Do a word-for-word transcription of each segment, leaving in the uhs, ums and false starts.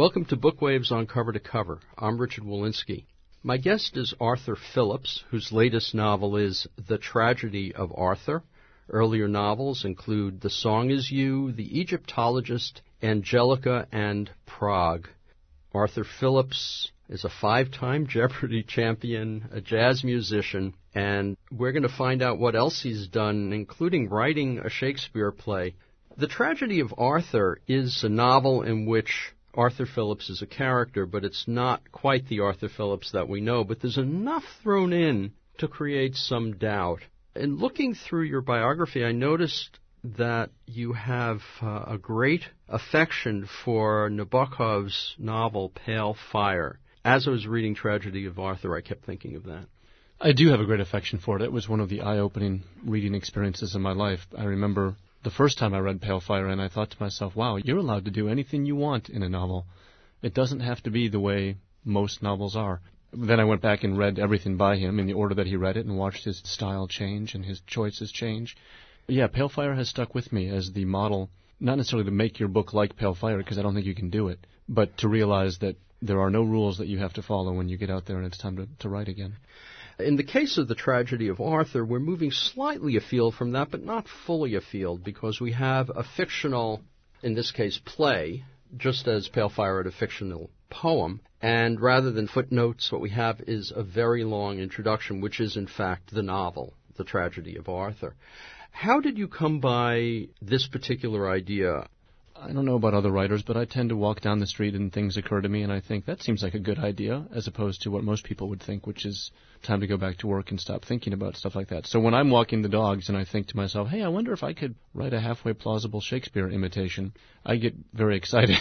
Welcome to Bookwaves on Cover to Cover. I'm Richard Walensky. My guest is Arthur Phillips, whose latest novel is The Tragedy of Arthur. Earlier novels include The Song Is You, The Egyptologist, Angelica, and Prague. Arthur Phillips is a five-time Jeopardy champion, a jazz musician, and we're going to find out what else he's done, including writing a Shakespeare play. The Tragedy of Arthur is a novel in which Arthur Phillips is a character, but it's not quite the Arthur Phillips that we know, but there's enough thrown in to create some doubt. In looking through your biography, I noticed that you have uh, a great affection for Nabokov's novel, Pale Fire. As I was reading Tragedy of Arthur, I kept thinking of that. I do have a great affection for it. It was one of the eye-opening reading experiences in my life. I remember the first time I read Pale Fire, and I thought to myself, wow, you're allowed to do anything you want in a novel. It doesn't have to be the way most novels are. Then I went back and read everything by him in the order that he read it and watched his style change and his choices change. But yeah, Pale Fire has stuck with me as the model, not necessarily to make your book like Pale Fire, because I don't think you can do it, but to realize that there are no rules that you have to follow when you get out there and it's time to, to write again. In the case of The Tragedy of Arthur, we're moving slightly afield from that, but not fully afield, because we have a fictional, in this case, play, just as Pale Fire had a fictional poem, and rather than footnotes, what we have is a very long introduction, which is, in fact, the novel, The Tragedy of Arthur. How did you come by this particular idea? I don't know about other writers, but I tend to walk down the street and things occur to me, and I think that seems like a good idea, as opposed to what most people would think, which is time to go back to work and stop thinking about stuff like that. So when I'm walking the dogs and I think to myself, hey, I wonder if I could write a halfway plausible Shakespeare imitation, I get very excited.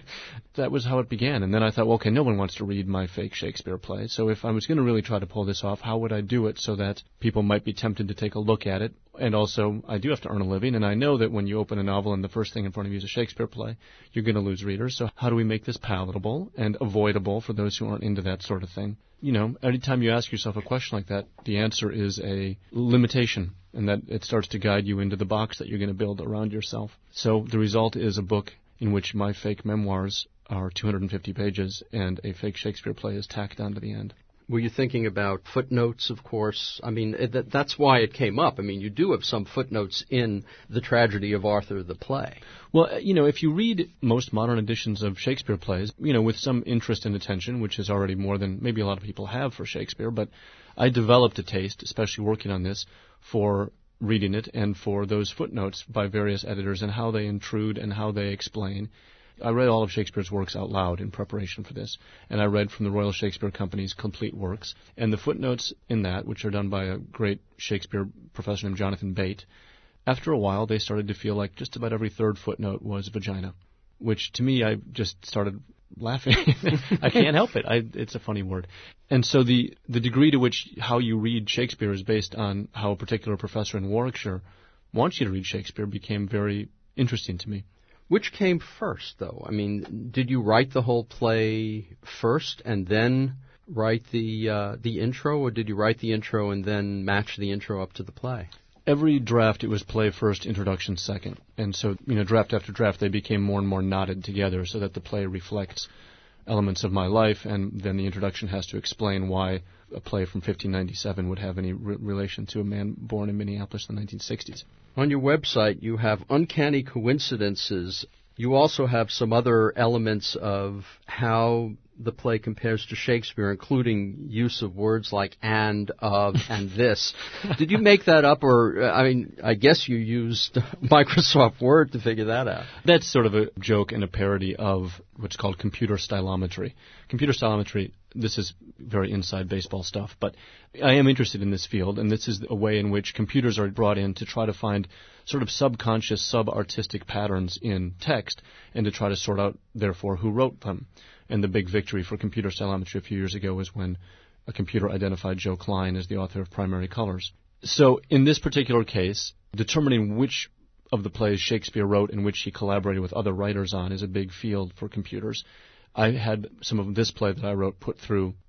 That was how it began. And then I thought, well, okay, no one wants to read my fake Shakespeare play, so if I was going to really try to pull this off, how would I do it so that people might be tempted to take a look at it? And also, I do have to earn a living, and I know that when you open a novel and the first thing in front of you is a Shakespeare play, you're going to lose readers. So how do we make this palatable and avoidable for those who aren't into that sort of thing? You know, every time you ask yourself a question like that, the answer is a limitation, and that it starts to guide you into the box that you're going to build around yourself. So the result is a book in which my fake memoirs are two hundred fifty pages, and a fake Shakespeare play is tacked onto the end. Were you thinking about footnotes, of course? I mean, it, that's why it came up. I mean, you do have some footnotes in The Tragedy of Arthur, the play. Well, you know, if you read most modern editions of Shakespeare plays, you know, with some interest and attention, which is already more than maybe a lot of people have for Shakespeare, but I developed a taste, especially working on this, for reading it and for those footnotes by various editors and how they intrude and how they explain. I read all of Shakespeare's works out loud in preparation for this, and I read from the Royal Shakespeare Company's complete works, and the footnotes in that, which are done by a great Shakespeare professor named Jonathan Bate, after a while they started to feel like just about every third footnote was vagina, which to me I just started laughing. I can't help it. I, it's a funny word. And so the, the degree to which how you read Shakespeare is based on how a particular professor in Warwickshire wants you to read Shakespeare became very interesting to me. Which came first, though? I mean, did you write the whole play first and then write the uh, the intro, or did you write the intro and then match the intro up to the play? Every draft, it was play first, introduction second. And so, you know, draft after draft, they became more and more knotted together so that the play reflects elements of my life, and then the introduction has to explain why a play from fifteen ninety-seven would have any re- relation to a man born in Minneapolis in the nineteen sixties. On your website, you have uncanny coincidences. You also have some other elements of how the play compares to Shakespeare, including use of words like and, of, and this. Did you make that up, or, I mean, I guess you used Microsoft Word to figure that out? That's sort of a joke and a parody of what's called computer stylometry. Computer stylometry, this is very inside baseball stuff, but I am interested in this field, and this is a way in which computers are brought in to try to find sort of subconscious, sub-artistic patterns in text, and to try to sort out, therefore, who wrote them. And the big victory for computer stylometry a few years ago was when a computer identified Joe Klein as the author of Primary Colors. So in this particular case, determining which of the plays Shakespeare wrote and which he collaborated with other writers on is a big field for computers. I had some of this play that I wrote put through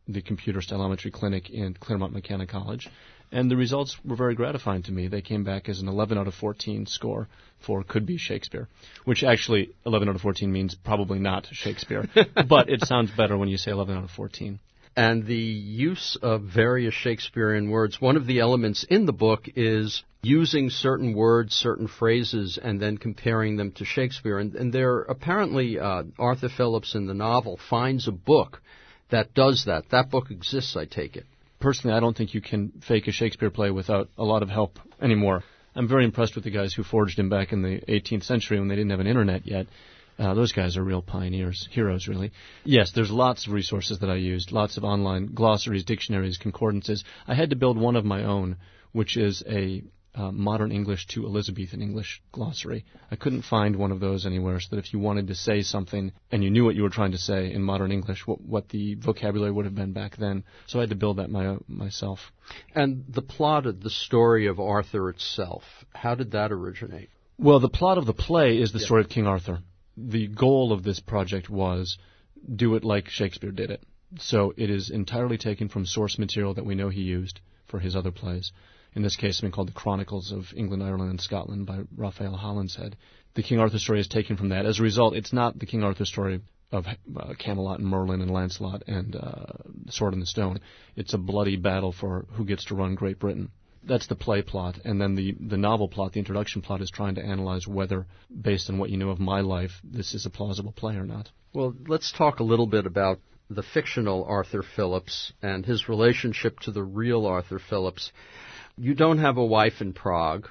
the computer stylometry clinic in Claremont McKenna College, and the results were very gratifying to me. They came back as an eleven out of fourteen score for Could Be Shakespeare, which actually eleven out of fourteen means probably not Shakespeare, but it sounds better when you say eleven out of fourteen. And the use of various Shakespearean words, one of the elements in the book is using certain words, certain phrases, and then comparing them to Shakespeare. And, and there, apparently, uh, Arthur Phillips in the novel finds a book that does that. That book exists, I take it. Personally, I don't think you can fake a Shakespeare play without a lot of help anymore. I'm very impressed with the guys who forged him back in the eighteenth century when they didn't have an internet yet. Uh, those guys are real pioneers, heroes, really. Yes, there's lots of resources that I used, lots of online glossaries, dictionaries, concordances. I had to build one of my own, which is a uh, modern English to Elizabethan English glossary. I couldn't find one of those anywhere, so that if you wanted to say something and you knew what you were trying to say in modern English, what, what the vocabulary would have been back then. So I had to build that my, myself. And the plot of the story of Arthur itself, how did that originate? Well, the plot of the play is the yeah. story of King Arthur. The goal of this project was do it like Shakespeare did it. So it is entirely taken from source material that we know he used for his other plays. In this case, something called The Chronicles of England, Ireland, and Scotland by Raphael Holinshead. The King Arthur story is taken from that. As a result, it's not the King Arthur story of uh, Camelot and Merlin and Lancelot and uh, Sword in the Stone. It's a bloody battle for who gets to run Great Britain. That's the play plot, and then the, the novel plot, the introduction plot, is trying to analyze whether, based on what you know of my life, this is a plausible play or not. Well, let's talk a little bit about the fictional Arthur Phillips and his relationship to the real Arthur Phillips. You don't have a wife in Prague.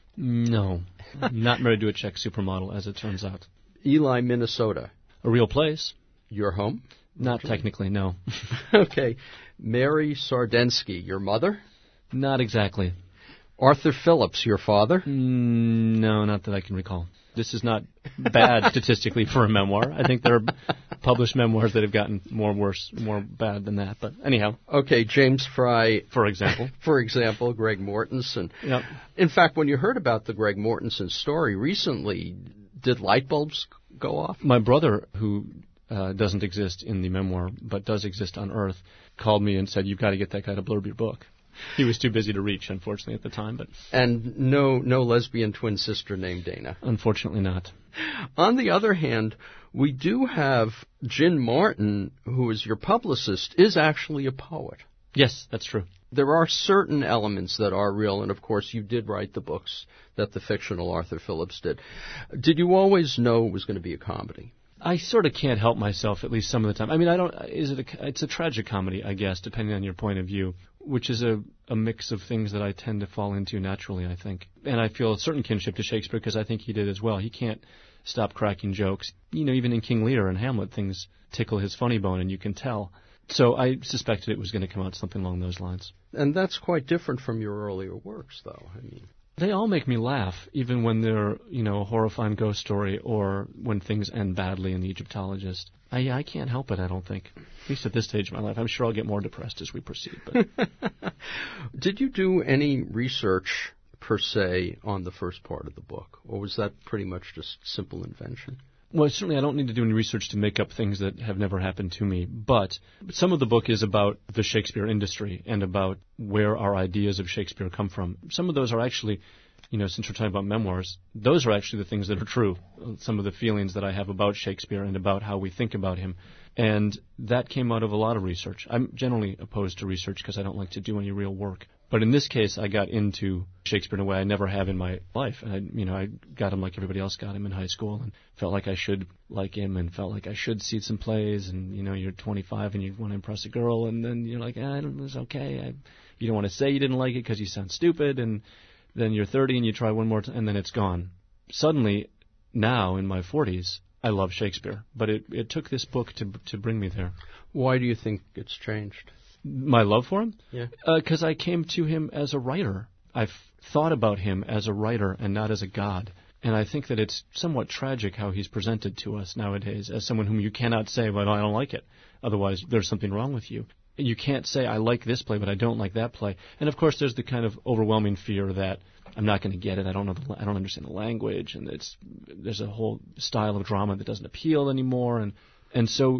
No. I'm not married to a Czech supermodel, as it turns out. Ely, Minnesota. A real place. Your home? Not technically, no. Okay. Mary Sardensky, your mother? Not exactly. Arthur Phillips, your father? Mm, no, not that I can recall. This is not bad statistically for a memoir. I think there are published memoirs that have gotten more worse, more bad than that. But anyhow. Okay, James Fry. For example. For example, Greg Mortensen. Yep. In fact, when you heard about the Greg Mortensen story recently, did light bulbs go off? My brother, who uh, doesn't exist in the memoir but does exist on Earth, called me and said, "You've got to get that guy to blurb your book." He was too busy to reach, unfortunately, at the time. But And no no lesbian twin sister named Dana? Unfortunately not. On the other hand, we do have Jin Martin, who is your publicist, is actually a poet. Yes, that's true. There are certain elements that are real, and of course you did write the books that the fictional Arthur Phillips did. Did you always know it was going to be a comedy? I sort of can't help myself, at least some of the time. I mean, I don't. Is it? A, it's a tragic comedy, I guess, depending on your point of view, which is a, a mix of things that I tend to fall into naturally, I think. And I feel a certain kinship to Shakespeare because I think he did as well. He can't stop cracking jokes. You know, even in King Lear and Hamlet, things tickle his funny bone, and you can tell. So I suspected it was going to come out something along those lines. And that's quite different from your earlier works, though. I mean, they all make me laugh, even when they're, you know, a horrifying ghost story or when things end badly in The Egyptologist. I, I can't help it, I don't think. At least at this stage of my life. I'm sure I'll get more depressed as we proceed. But Did you do any research, per se, on the first part of the book? Or was that pretty much just simple invention? Well, certainly I don't need to do any research to make up things that have never happened to me, but some of the book is about the Shakespeare industry and about where our ideas of Shakespeare come from. Some of those are actually, you know, since we're talking about memoirs, those are actually the things that are true, some of the feelings that I have about Shakespeare and about how we think about him. And that came out of a lot of research. I'm generally opposed to research because I don't like to do any real work. But in this case, I got into Shakespeare in a way I never have in my life. And I, you know, I got him like everybody else got him in high school, and felt like I should like him, and felt like I should see some plays. And you know, you're twenty-five and you want to impress a girl, and then you're like, ah, it's okay. I, you don't want to say you didn't like it because you sound stupid, and then you're thirty and you try one more, t- and then it's gone. Suddenly, now in my forties, I love Shakespeare, but it, it took this book to to bring me there. Why do you think it's changed? My love for him? Yeah. Because uh, I came to him as a writer. I've thought about him as a writer and not as a god. And I think that it's somewhat tragic how he's presented to us nowadays as someone whom you cannot say, well, I don't like it. Otherwise, there's something wrong with you. You can't say, I like this play, but I don't like that play. And, of course, there's the kind of overwhelming fear that I'm not going to get it. I don't know. The, I don't understand the language. And it's there's a whole style of drama that doesn't appeal anymore. And, and so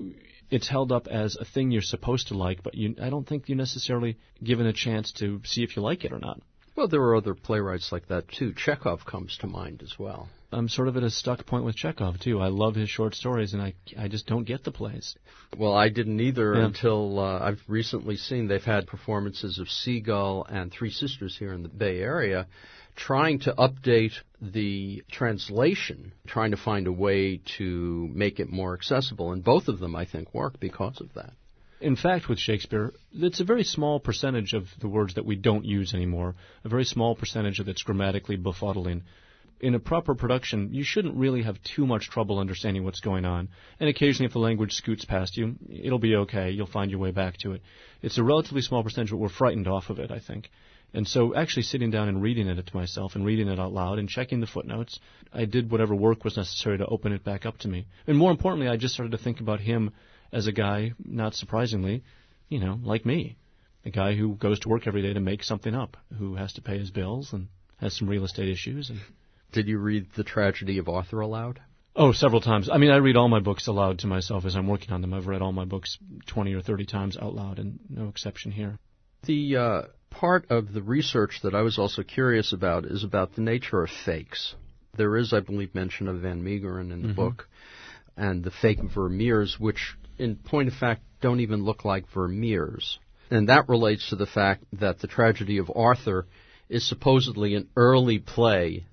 it's held up as a thing you're supposed to like, but you, I don't think you're necessarily given a chance to see if you like it or not. Well, there are other playwrights like that, too. Chekhov comes to mind as well. I'm sort of at a stuck point with Chekhov, too. I love his short stories, and I, I just don't get the plays. Well, I didn't either Yeah. until uh, I've recently seen they've had performances of Seagull and Three Sisters here in the Bay Area, trying to update the translation, trying to find a way to make it more accessible. And both of them, I think, work because of that. In fact, with Shakespeare, it's a very small percentage of the words that we don't use anymore, a very small percentage of it's grammatically befuddling. In a proper production, you shouldn't really have too much trouble understanding what's going on. And occasionally, if the language scoots past you, it'll be okay. You'll find your way back to it. It's a relatively small percentage, but we're frightened off of it, I think. And so actually sitting down and reading it to myself and reading it out loud and checking the footnotes, I did whatever work was necessary to open it back up to me. And more importantly, I just started to think about him as a guy, not surprisingly, you know, like me. A guy who goes to work every day to make something up, who has to pay his bills and has some real estate issues. And Did you read The Tragedy of Arthur aloud? Oh, several times. I mean, I read all my books aloud to myself as I'm working on them. I've read all my books twenty or thirty times out loud, and no exception here. The uh, part of the research that I was also curious about is about the nature of fakes. There is, I believe, mention of Van Meegeren in the Mm-hmm. book, and the fake Vermeers, which, in point of fact, don't even look like Vermeers. And that relates to the fact that The Tragedy of Arthur is supposedly an early play,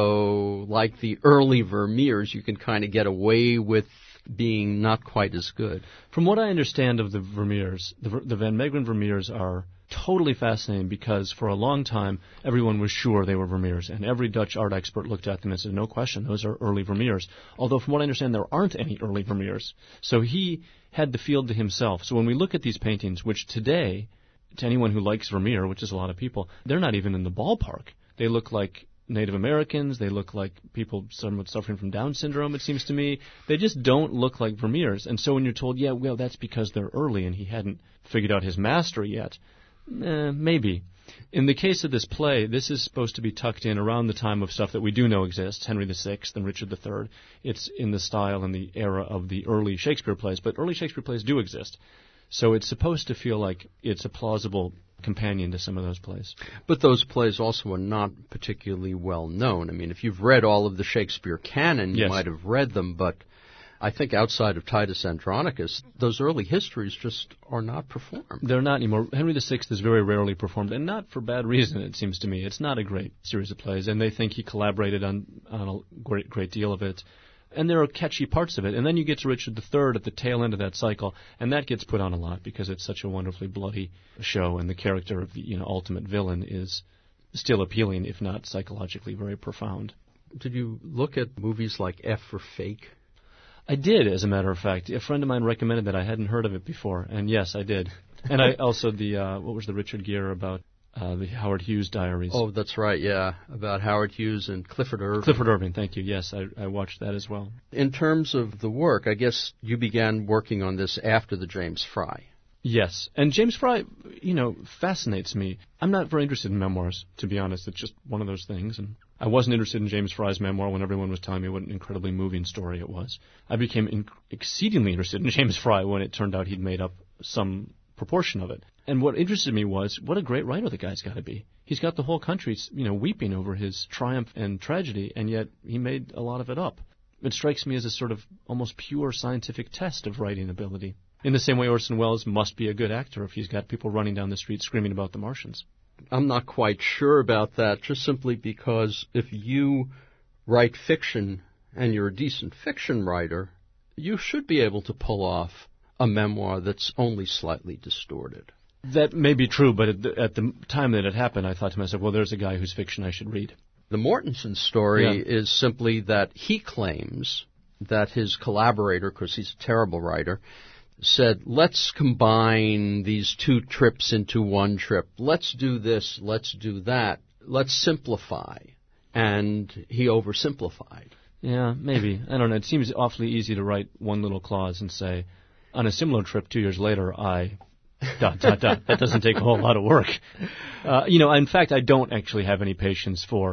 so like the early Vermeers, you can kind of get away with being not quite as good. From what I understand of the Vermeers, the, the Van Meegeren Vermeers are totally fascinating because for a long time everyone was sure they were Vermeers, and every Dutch art expert looked at them and said, no question, those are early Vermeers. Although from what I understand, there aren't any early Vermeers. So he had the field to himself. So when we look at these paintings, which today, to anyone who likes Vermeer, which is a lot of people, they're not even in the ballpark. They look like Native Americans. They look like people somewhat suffering from Down syndrome, it seems to me. They just don't look like Vermeers. And so when you're told, yeah, well, that's because they're early and he hadn't figured out his mastery yet, eh, maybe. In the case of this play, this is supposed to be tucked in around the time of stuff that we do know exists, Henry the Sixth and Richard the Third. It's in the style and the era of the early Shakespeare plays, but early Shakespeare plays do exist. So it's supposed to feel like it's a plausible companion to some of those plays. But those plays also are not particularly well known. I mean, if you've read all of the Shakespeare canon, you Yes. might have read them, but I think outside of Titus Andronicus, those early histories just are not performed. They're not anymore. Henry the Sixth is very rarely performed, and not for bad reason, it seems to me. It's not a great series of plays, and they think he collaborated on, on a great, great deal of it. And there are catchy parts of it. And then you get to Richard the Third at the tail end of that cycle, and that gets put on a lot because it's such a wonderfully bloody show, and the character of the you know ultimate villain is still appealing, if not psychologically very profound. Did you look at movies like F for Fake? I did, as a matter of fact. A friend of mine recommended that. I hadn't heard of it before, and yes, I did. And I also the uh, what was the Richard Gere about uh, the Howard Hughes diaries? Oh, that's right, yeah, about Howard Hughes and Clifford Irving. Clifford Irving, thank you. Yes, I, I watched that as well. In terms of the work, I guess you began working on this after the James Fry. Yes, and James Fry, you know, fascinates me. I'm not very interested in memoirs, to be honest. It's just one of those things, and I wasn't interested in James Fry's memoir when everyone was telling me what an incredibly moving story it was. I became in- exceedingly interested in James Fry when it turned out he'd made up some proportion of it. And what interested me was, what a great writer the guy's got to be. He's got the whole country, you know, weeping over his triumph and tragedy, and yet he made a lot of it up. It strikes me as a sort of almost pure scientific test of writing ability. In the same way Orson Welles must be a good actor if he's got people running down the street screaming about the Martians. I'm not quite sure about that, just simply because if you write fiction and you're a decent fiction writer, you should be able to pull off a memoir that's only slightly distorted. That may be true, but at the, at the time that it happened, I thought to myself, well, there's a guy whose fiction I should read. The Mortensen story Yeah. is simply that he claims that his collaborator, because he's a terrible writer, said, let's combine these two trips into one trip. Let's do this, let's do that. Let's simplify. And he oversimplified. Yeah, maybe. I don't know. It seems awfully easy to write one little clause and say, on a similar trip two years later, I... dot, dot, dot. That doesn't take a whole lot of work. Uh, you know, in fact, I don't actually have any patience for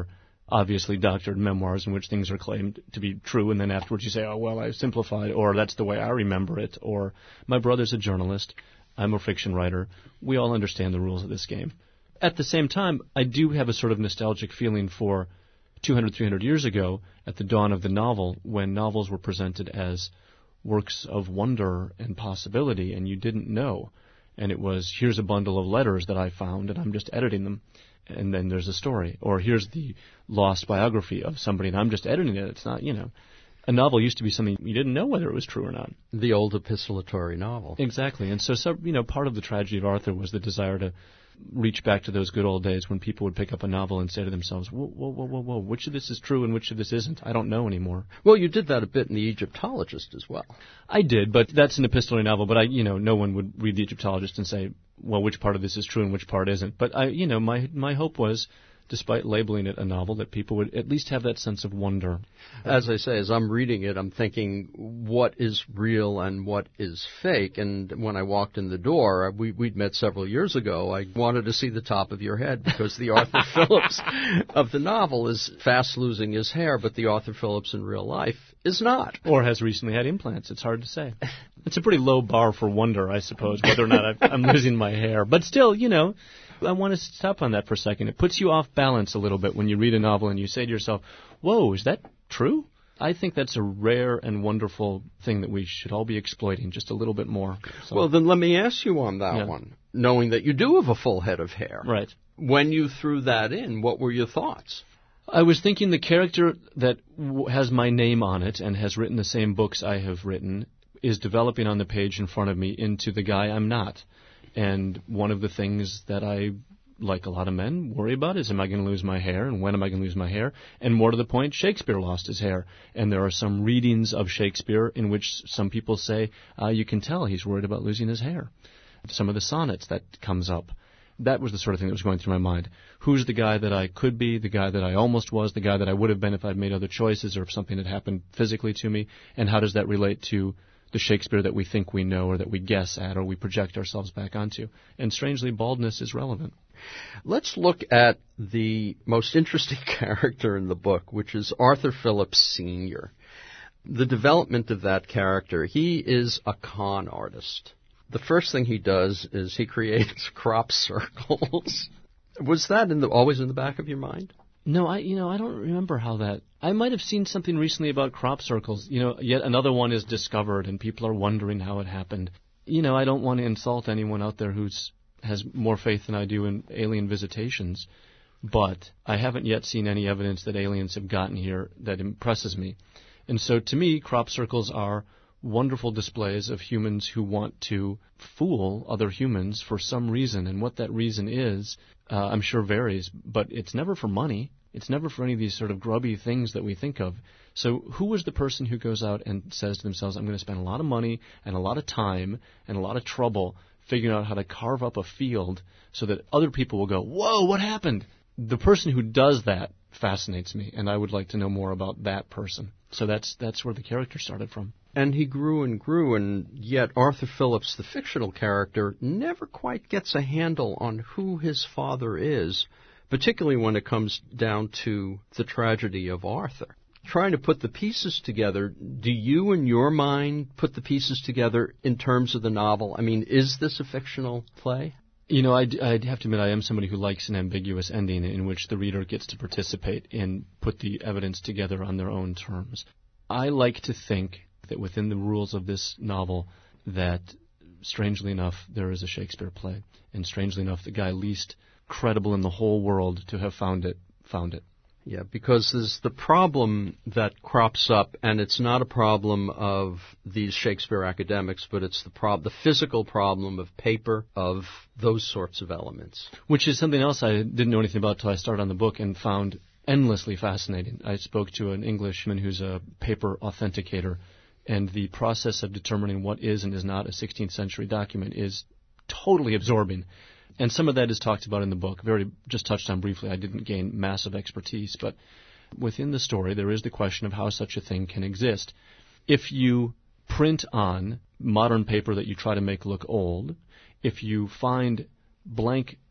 obviously doctored memoirs in which things are claimed to be true, and then afterwards you say, oh, well, I simplified, or that's the way I remember it, or my brother's a journalist, I'm a fiction writer. We all understand the rules of this game. At the same time, I do have a sort of nostalgic feeling for two hundred, three hundred years ago, at the dawn of the novel, when novels were presented as works of wonder and possibility, and you didn't know. And it was, here's a bundle of letters that I found, and I'm just editing them, and then there's a story. Or here's the lost biography of somebody, and I'm just editing it. It's not, you know. A novel used to be something you didn't know whether it was true or not. The old epistolatory novel. Exactly. And so, so, you know, part of the tragedy of Arthur was the desire to reach back to those good old days when people would pick up a novel and say to themselves, whoa, whoa, whoa, whoa, whoa, which of this is true and which of this isn't? I don't know anymore. Well, you did that a bit in The Egyptologist as well. I did, but that's an epistolary novel, but I, you know, no one would read The Egyptologist and say, well, which part of this is true and which part isn't. But I, you know, my, my hope was, despite labeling it a novel, that people would at least have that sense of wonder. As I say, as I'm reading it, I'm thinking, what is real and what is fake? And when I walked in the door, we, we'd met several years ago, I wanted to see the top of your head, because the Arthur Phillips of the novel is fast losing his hair, but the Arthur Phillips in real life is not. Or has recently had implants. It's hard to say. It's a pretty low bar for wonder, I suppose, whether or not I'm losing my hair. But still, you know, I want to stop on that for a second. It puts you off balance a little bit when you read a novel and you say to yourself, whoa, is that true? I think that's a rare and wonderful thing that we should all be exploiting just a little bit more. So. Well, then let me ask you on that Yeah. one, knowing that you do have a full head of hair. Right. When you threw that in, what were your thoughts? I was thinking the character that w- has my name on it and has written the same books I have written is developing on the page in front of me into the guy I'm not. And one of the things that I, like a lot of men, worry about is, am I going to lose my hair, and when am I going to lose my hair? And more to the point, Shakespeare lost his hair. And there are some readings of Shakespeare in which some people say, uh, you can tell he's worried about losing his hair. Some of the sonnets that comes up. That was the sort of thing that was going through my mind. Who's the guy that I could be, the guy that I almost was, the guy that I would have been if I'd made other choices or if something had happened physically to me, and how does that relate to the Shakespeare that we think we know or that we guess at or we project ourselves back onto? And strangely, baldness is relevant. Let's look at the most interesting character in the book, which is Arthur Phillips Senior The development of that character, he is a con artist. The first thing he does is he creates crop circles. Was that in the, always in the back of your mind? No, I you know I don't remember how that. I might have seen something recently about crop circles. You know, yet another one is discovered, and people are wondering how it happened. You know, I don't want to insult anyone out there who's has more faith than I do in alien visitations, but I haven't yet seen any evidence that aliens have gotten here that impresses me. And so, to me, crop circles are wonderful displays of humans who want to fool other humans for some reason, and what that reason is, uh, I'm sure varies, but it's never for money. It's never for any of these sort of grubby things that we think of. So who was the person who goes out and says to themselves, I'm going to spend a lot of money and a lot of time and a lot of trouble figuring out how to carve up a field so that other people will go, whoa, what happened? The person who does that fascinates me, and I would like to know more about that person. So that's that's where the character started from. And he grew and grew, and yet Arthur Phillips, the fictional character, never quite gets a handle on who his father is, particularly when it comes down to the tragedy of Arthur. Trying to put the pieces together, do you, in your mind, put the pieces together in terms of the novel? I mean, is this a fictional play? You know, I'd, I'd have to admit I am somebody who likes an ambiguous ending in which the reader gets to participate and put the evidence together on their own terms. I like to think that within the rules of this novel that, strangely enough, there is a Shakespeare play. And strangely enough, the guy least credible in the whole world to have found it, found it. Yeah, because there's the problem that crops up, and it's not a problem of these Shakespeare academics, but it's the prob- the physical problem of paper, of those sorts of elements. Which is something else I didn't know anything about until I started on the book and found endlessly fascinating. I spoke to an Englishman who's a paper authenticator, and the process of determining what is and is not a sixteenth century document is totally absorbing. And some of that is talked about in the book, very just touched on briefly. I didn't gain massive expertise, but within the story there is the question of how such a thing can exist. If you print on modern paper that you try to make look old, if you find blank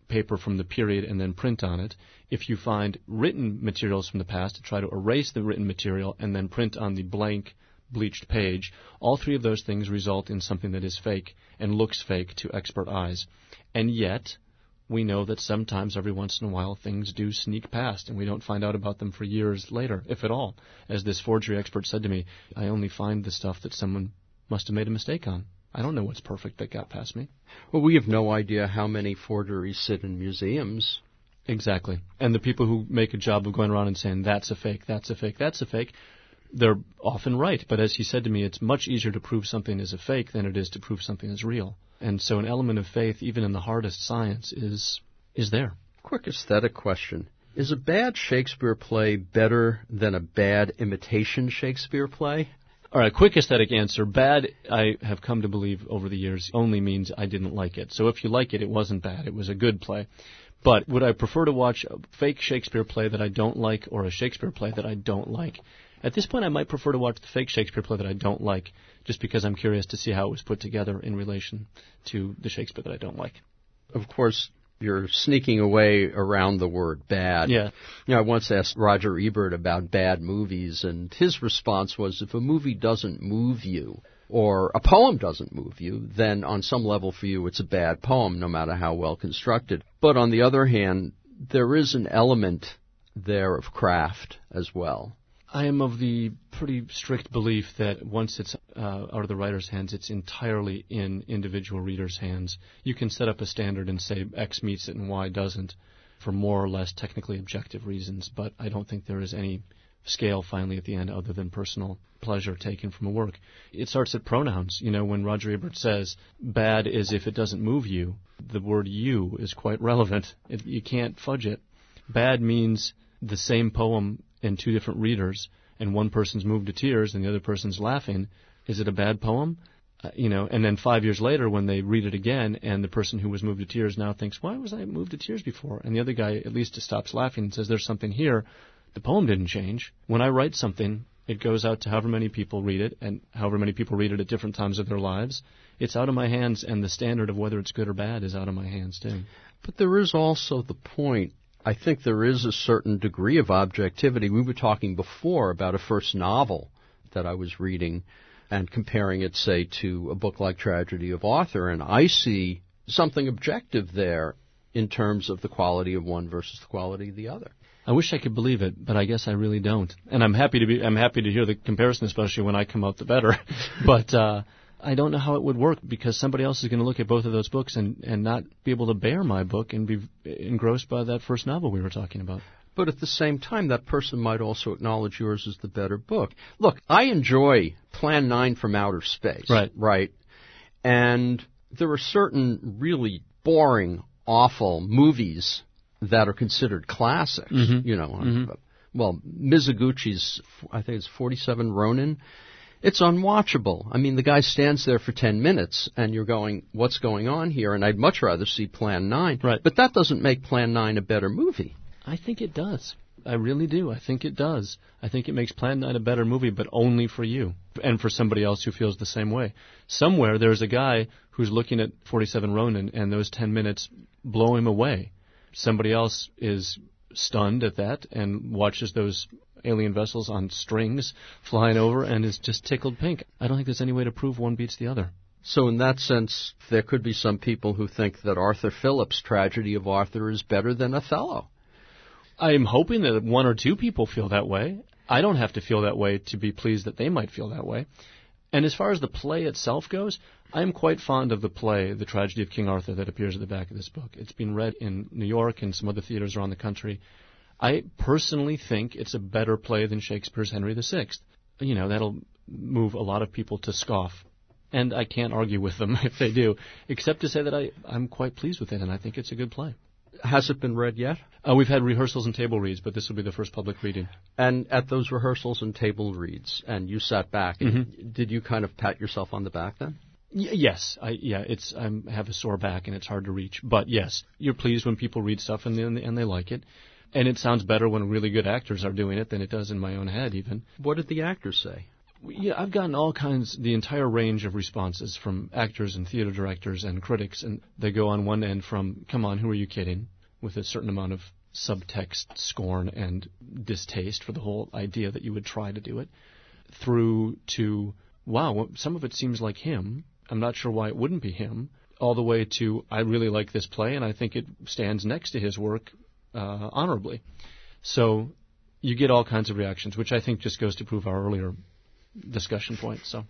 paper from the period and then print on it. If you find written materials from the past, to try to erase the written material and then print on the blank bleached page. All three of those things result in something that is fake and looks fake to expert eyes. And yet, we know that sometimes, every once in a while, things do sneak past, and we don't find out about them for years later, if at all. As this forgery expert said to me, I only find the stuff that someone must have made a mistake on. I don't know what's perfect that got past me. Well, we have no idea how many forgeries sit in museums. Exactly. And the people who make a job of going around and saying, that's a fake, that's a fake, that's a fake, they're often right. But as he said to me, it's much easier to prove something is a fake than it is to prove something is real. And so an element of faith, even in the hardest science, is is there. Quick aesthetic question. Is a bad Shakespeare play better than a bad imitation Shakespeare play? All right, quick aesthetic answer. Bad, I have come to believe over the years, only means I didn't like it. So if you like it, it wasn't bad. It was a good play. But would I prefer to watch a fake Shakespeare play that I don't like or a Shakespeare play that I don't like? At this point, I might prefer to watch the fake Shakespeare play that I don't like, just because I'm curious to see how it was put together in relation to the Shakespeare that I don't like. Of course, you're sneaking away around the word bad. Yeah. You know, I once asked Roger Ebert about bad movies, and his response was, if a movie doesn't move you, or a poem doesn't move you, then on some level for you it's a bad poem, no matter how well constructed. But on the other hand, there is an element there of craft as well. I am of the pretty strict belief that once it's uh, out of the writer's hands, it's entirely in individual readers' hands. You can set up a standard and say X meets it and Y doesn't for more or less technically objective reasons, but I don't think there is any scale finally at the end other than personal pleasure taken from a work. It starts at pronouns. You know, when Roger Ebert says bad is if it doesn't move you, the word you is quite relevant. It, you can't fudge it. Bad means the same poem in two different readers, and one person's moved to tears and the other person's laughing. Is it a bad poem? Uh, you know, and then five years later when they read it again and the person who was moved to tears now thinks, why was I moved to tears before? And the other guy at least stops laughing and says, there's something here. The poem didn't change. When I write something, it goes out to however many people read it, and however many people read it at different times of their lives. It's out of my hands, and the standard of whether it's good or bad is out of my hands, too. But there is also the point, I think there is a certain degree of objectivity. We were talking before about a first novel that I was reading and comparing it, say, to a book like Tragedy of Arthur, and I see something objective there in terms of the quality of one versus the quality of the other. I wish I could believe it, but I guess I really don't. And I'm happy to be. I'm happy to hear the comparison, especially when I come out the better. But uh, I don't know how it would work because somebody else is going to look at both of those books and, and not be able to bear my book and be engrossed by that first novel we were talking about. But at the same time, that person might also acknowledge yours as the better book. Look, I enjoy Plan nine from Outer Space. Right. Right. And there are certain really boring, awful movies that are considered classics, mm-hmm. you know. Mm-hmm. Well, Mizoguchi's, I think it's forty-seven Ronin. It's unwatchable. I mean, the guy stands there for ten minutes, and you're going, what's going on here? And I'd much rather see Plan nine. Right. But that doesn't make Plan nine a better movie. I think it does. I really do. I think it does. I think it makes Plan nine a better movie, but only for you and for somebody else who feels the same way. Somewhere there's a guy who's looking at forty-seven Ronin, and those ten minutes blow him away. Somebody else is stunned at that and watches those alien vessels on strings flying over and is just tickled pink. I don't think there's any way to prove one beats the other. So in that sense, there could be some people who think that Arthur Phillip's Tragedy of Arthur is better than Othello. I am hoping that one or two people feel that way. I don't have to feel that way to be pleased that they might feel that way. And as far as the play itself goes, I am quite fond of the play, The Tragedy of King Arthur, that appears at the back of this book. It's been read in New York and some other theaters around the country. I personally think it's a better play than Shakespeare's Henry the Sixth. You know, that'll move a lot of people to scoff. And I can't argue with them if they do, except to say that I, I'm quite pleased with it, and I think it's a good play. Has it been read yet? Uh, we've had rehearsals and table reads, but this will be the first public reading. And at those rehearsals and table reads, and you sat back, mm-hmm. did you kind of pat yourself on the back then? Y- yes, I yeah, it's I have a sore back and it's hard to reach. But yes, you're pleased when people read stuff and they, and they like it. And it sounds better when really good actors are doing it than it does in my own head even. What did the actors say? Yeah, I've gotten all kinds, the entire range of responses from actors and theater directors and critics, and they go on one end from, come on, who are you kidding, with a certain amount of subtext scorn and distaste for the whole idea that you would try to do it, through to, wow, some of it seems like him, I'm not sure why it wouldn't be him, all the way to, I really like this play and I think it stands next to his work uh, honorably. So you get all kinds of reactions, which I think just goes to prove our earlier discussion point. So,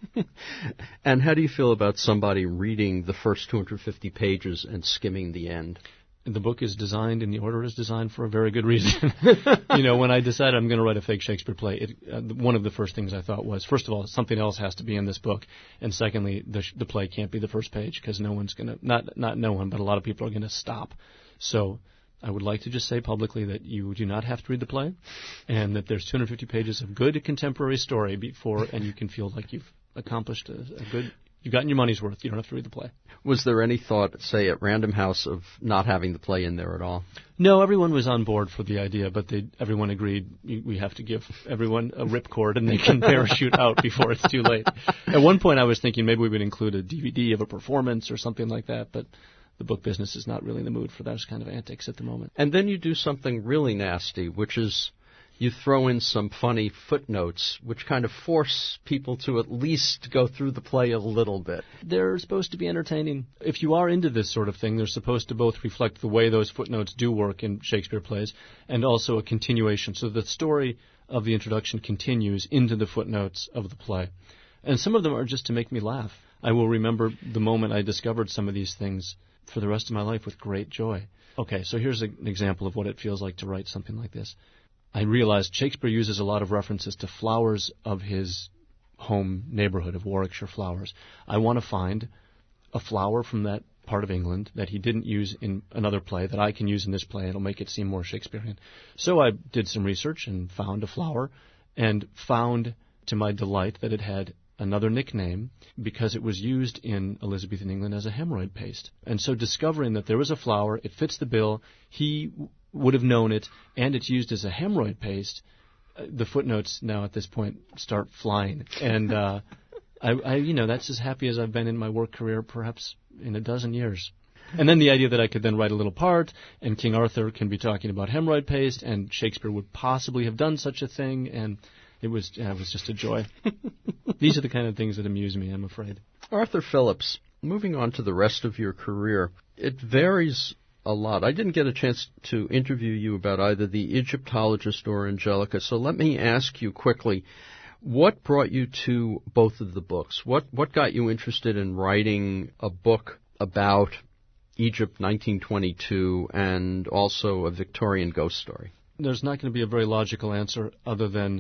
and how do you feel about somebody reading the first two hundred fifty pages and skimming the end? The book is designed, and the order is designed for a very good reason. You know, when I decided I'm going to write a fake Shakespeare play, it, uh, one of the first things I thought was, first of all, something else has to be in this book, and secondly, the, sh- the play can't be the first page because no one's going to, not not no one, but a lot of people are going to stop. So I would like to just say publicly that you do not have to read the play, and that there's two hundred fifty pages of good contemporary story before, and you can feel like you've accomplished a, a good, you've gotten your money's worth. You don't have to read the play. Was there any thought, say, at Random House of not having the play in there at all? No, everyone was on board for the idea, but they, everyone agreed we have to give everyone a ripcord and they can parachute out before it's too late. At one point I was thinking maybe we would include a D V D of a performance or something like that, but the book business is not really in the mood for those kind of antics at the moment. And then you do something really nasty, which is you throw in some funny footnotes, which kind of force people to at least go through the play a little bit. They're supposed to be entertaining. If you are into this sort of thing, they're supposed to both reflect the way those footnotes do work in Shakespeare plays and also a continuation. So the story of the introduction continues into the footnotes of the play. And some of them are just to make me laugh. I will remember the moment I discovered some of these things for the rest of my life with great joy. Okay, so here's an example of what it feels like to write something like this. I realized Shakespeare uses a lot of references to flowers of his home neighborhood, of Warwickshire flowers. I want to find a flower from that part of England that he didn't use in another play that I can use in this play. It'll make it seem more Shakespearean. So I did some research and found a flower and found, to my delight, that it had another nickname because it was used in Elizabethan England as a hemorrhoid paste. And so discovering that there was a flower, it fits the bill, he would have known it, and it's used as a hemorrhoid paste, uh, the footnotes now at this point start flying. And, uh, I, I, you know, that's as happy as I've been in my work career perhaps in a dozen years. And then the idea that I could then write a little part, and King Arthur can be talking about hemorrhoid paste, and Shakespeare would possibly have done such a thing, and it was, yeah, it was just a joy. These are the kind of things that amuse me, I'm afraid. Arthur Phillips, moving on to the rest of your career, it varies a lot. I didn't get a chance to interview you about either The Egyptologist or Angelica, so let me ask you quickly, what brought you to both of the books? What what got you interested in writing a book about Egypt nineteen twenty-two and also a Victorian ghost story? There's not going to be a very logical answer other than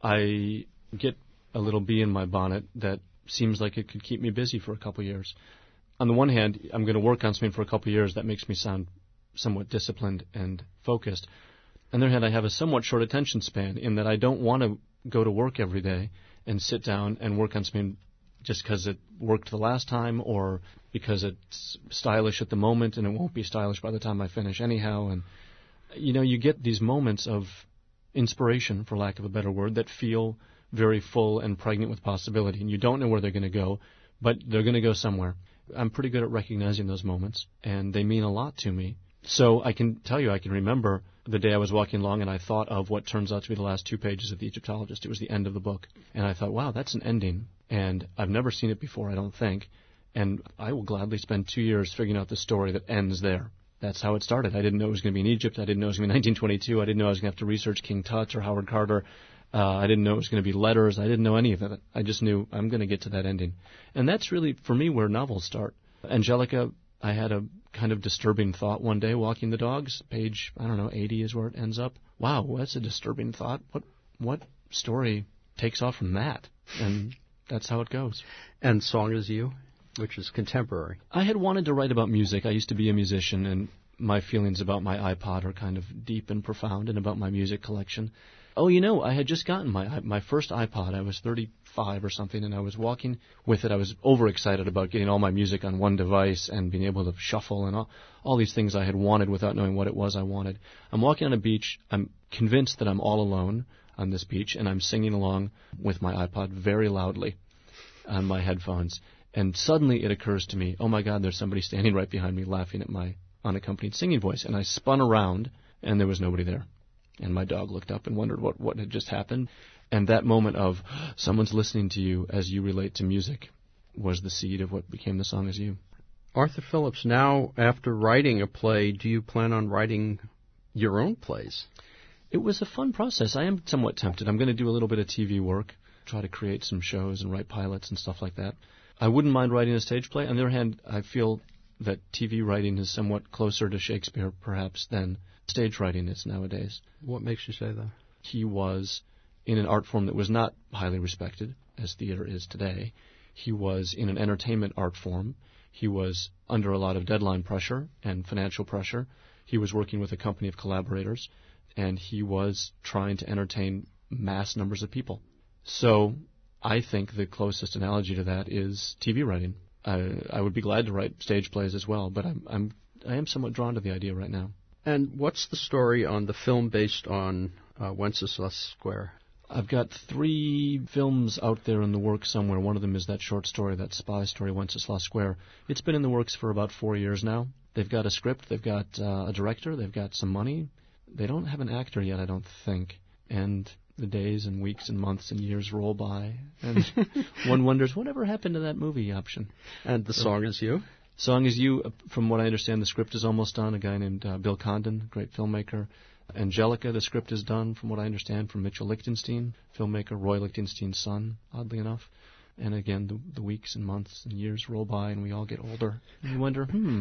I get a little bee in my bonnet that seems like it could keep me busy for a couple of years. On the one hand, I'm going to work on something for a couple of years that makes me sound somewhat disciplined and focused. On the other hand, I have a somewhat short attention span in that I don't want to go to work every day and sit down and work on something just because it worked the last time or because it's stylish at the moment and it won't be stylish by the time I finish anyhow. And, you know, you get these moments of inspiration, for lack of a better word, that feel very full and pregnant with possibility. And you don't know where they're going to go, but they're going to go somewhere. I'm pretty good at recognizing those moments, and they mean a lot to me. So I can tell you, I can remember the day I was walking along and I thought of what turns out to be the last two pages of The Egyptologist. It was the end of the book. And I thought, wow, that's an ending. And I've never seen it before, I don't think. And I will gladly spend two years figuring out the story that ends there. That's how it started. I didn't know it was going to be in Egypt. I didn't know it was going to be nineteen twenty-two. I didn't know I was going to have to research King Tut or Howard Carter. Uh, I didn't know it was going to be letters. I didn't know any of it. I just knew I'm going to get to that ending. And that's really, for me, where novels start. Angelica, I had a kind of disturbing thought one day walking the dogs. Page, I don't know, eighty is where it ends up. Wow, that's a disturbing thought. What what story takes off from that? And that's how it goes. And Song Is You, which is contemporary. I had wanted to write about music. I used to be a musician, and my feelings about my iPod are kind of deep and profound, and about my music collection. Oh, you know, I had just gotten my my first iPod. I was thirty-five or something, and I was walking with it. I was overexcited about getting all my music on one device and being able to shuffle and all, all these things I had wanted without knowing what it was I wanted. I'm walking on a beach. I'm convinced that I'm all alone. on this beach, and I'm singing along with my iPod very loudly on my headphones. And suddenly it occurs to me, oh my God, there's somebody standing right behind me laughing at my unaccompanied singing voice. And I spun around, and there was nobody there. And my dog looked up and wondered what, what had just happened. And that moment of someone's listening to you as you relate to music was the seed of what became The Song Is You. Arthur Phillips, now after writing a play, do you plan on writing your own plays? It was a fun process. I am somewhat tempted. I'm going to do a little bit of T V work, try to create some shows and write pilots and stuff like that. I wouldn't mind writing a stage play. On the other hand, I feel that T V writing is somewhat closer to Shakespeare, perhaps, than stage writing is nowadays. What makes you say that? He was in an art form that was not highly respected, as theater is today. He was in an entertainment art form. He was under a lot of deadline pressure and financial pressure. He was working with a company of collaborators, and he was trying to entertain mass numbers of people. So I think the closest analogy to that is T V writing. I, I would be glad to write stage plays as well, but I'm, I'm, I am somewhat drawn to the idea right now. And what's the story on the film based on uh, Wenceslas Square? I've got three films out there in the works somewhere. One of them is that short story, that spy story, Wenceslas Square. It's been in the works for about four years now. They've got a script, they've got uh, a director, they've got some money. They don't have an actor yet, I don't think. And the days and weeks and months and years roll by, and one wonders, whatever happened to that movie option? And The Song Is You? Song Is You, from what I understand, the script is almost done. A guy named uh, Bill Condon, great filmmaker. Angelica, the script is done, from what I understand, from Mitchell Lichtenstein, filmmaker, Roy Lichtenstein's son, oddly enough. And again, the, the weeks and months and years roll by, and we all get older. And we wonder, hmm.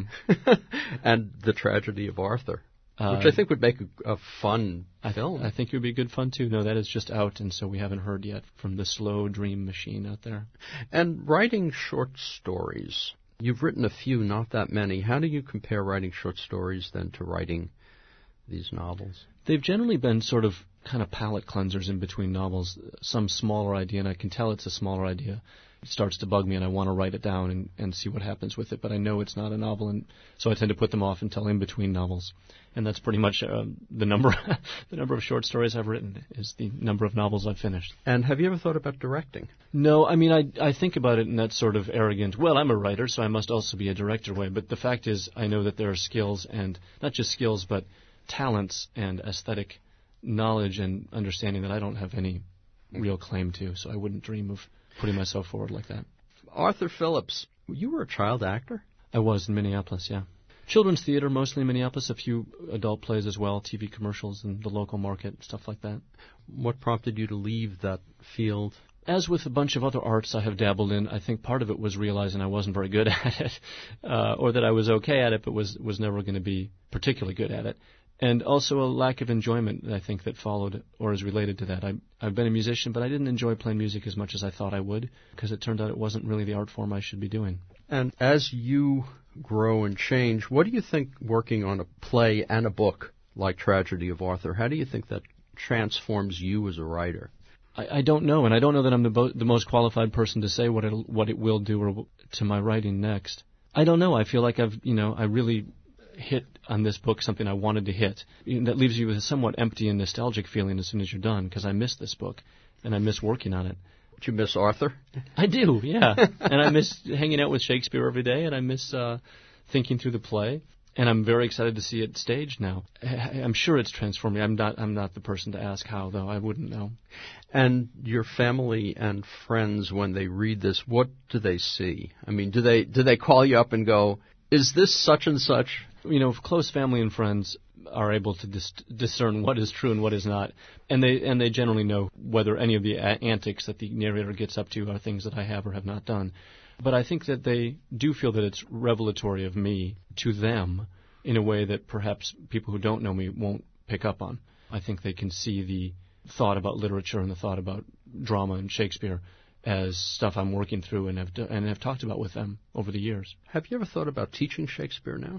And The Tragedy of Arthur, Uh, which I think would make a, a fun I film. I think it would be good fun, too. No, that is just out, and so we haven't heard yet from the slow dream machine out there. And writing short stories. You've written a few, not that many. How do you compare writing short stories then to writing these novels? They've generally been sort of kind of palate cleansers in between novels. Some smaller idea, and I can tell it's a smaller idea. It starts to bug me, and I want to write it down and, and see what happens with it, but I know it's not a novel, and so I tend to put them off until in between novels. And that's pretty much uh, the number the number of short stories I've written is the number of novels I've finished. And have you ever thought about directing? No, I mean, I I think about it in that sort of arrogant, well, I'm a writer, so I must also be a director way, but the fact is I know that there are skills, and not just skills, but talents and aesthetic knowledge and understanding that I don't have any real claim to, so I wouldn't dream of putting myself forward like that. Arthur Phillips, you were a child actor? I was in Minneapolis, yeah. Children's theater, mostly in Minneapolis, a few adult plays as well, T V commercials in the local market, stuff like that. What prompted you to leave that field? As with a bunch of other arts I have dabbled in, I think part of it was realizing I wasn't very good at it, uh, or that I was okay at it but was, was never going to be particularly good at it. And also a lack of enjoyment, I think, that followed or is related to that. I, I've been a musician, but I didn't enjoy playing music as much as I thought I would, because it turned out it wasn't really the art form I should be doing. And as you grow and change, what do you think working on a play and a book like Tragedy of Arthur, how do you think that transforms you as a writer? I, I don't know, and I don't know that I'm the, bo- the most qualified person to say what it what it will do or to my writing next. I don't know. I feel like I've, you know, I really hit on this book something I wanted to hit. That leaves you with a somewhat empty and nostalgic feeling as soon as you're done, because I miss this book, and I miss working on it. Do you miss Arthur? I do, yeah. And I miss hanging out with Shakespeare every day, and I miss uh, thinking through the play. And I'm very excited to see it staged now. I'm sure it's transforming. I'm not I'm not the person to ask how, though. I wouldn't know. And your family and friends, when they read this, what do they see? I mean, do they do they call you up and go, is this such and such? You know, close family and friends are able to dis- discern what is true and what is not, and they and they generally know whether any of the a- antics that the narrator gets up to are things that I have or have not done. But I think that they do feel that it's revelatory of me to them in a way that perhaps people who don't know me won't pick up on. I think they can see the thought about literature and the thought about drama and Shakespeare as stuff I'm working through and have do- and have talked about with them over the years. Have you ever thought about teaching Shakespeare now?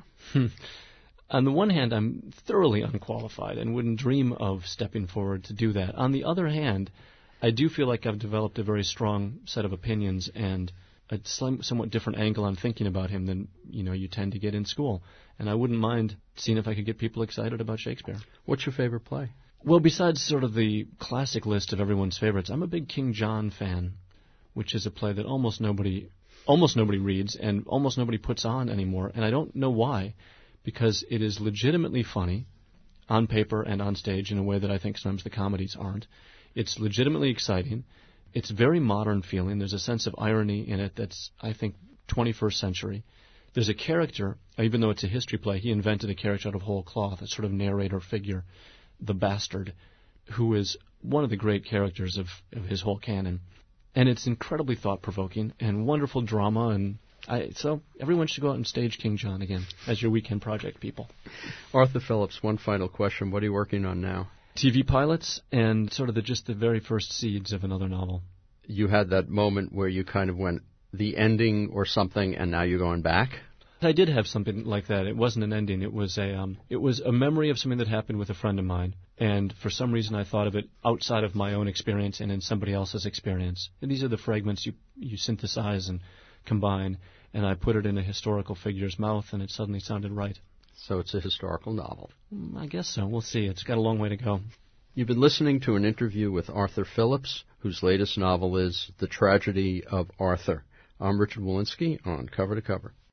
On the one hand, I'm thoroughly unqualified and wouldn't dream of stepping forward to do that. On the other hand, I do feel like I've developed a very strong set of opinions and a slim, somewhat different angle on thinking about him than, you know, you tend to get in school. And I wouldn't mind seeing if I could get people excited about Shakespeare. What's your favorite play? Well, besides sort of the classic list of everyone's favorites, I'm a big King John fan, which is a play that almost nobody, almost nobody reads and almost nobody puts on anymore, and I don't know why, because it is legitimately funny on paper and on stage in a way that I think sometimes the comedies aren't. It's legitimately exciting. It's very modern feeling. There's a sense of irony in it that's, I think, twenty-first century. There's a character, even though it's a history play, he invented a character out of whole cloth, a sort of narrator figure, the Bastard, who is one of the great characters of, of his whole canon. And it's incredibly thought-provoking and wonderful drama, and I, so everyone should go out and stage King John again as your weekend project, people. Arthur Phillips, one final question. What are you working on now? T V pilots and sort of the, just the very first seeds of another novel. You had that moment where you kind of went, the ending or something, and now you're going back? I did have something like that. It wasn't an ending. It was a um, it was a memory of something that happened with a friend of mine, and for some reason I thought of it outside of my own experience and in somebody else's experience. And these are the fragments you you synthesize and combine, and I put it in a historical figure's mouth, and it suddenly sounded right. So it's a historical novel. I guess so. We'll see. It's got a long way to go. You've been listening to an interview with Arthur Phillips, whose latest novel is The Tragedy of Arthur. I'm Richard Wolinsky on Cover to Cover.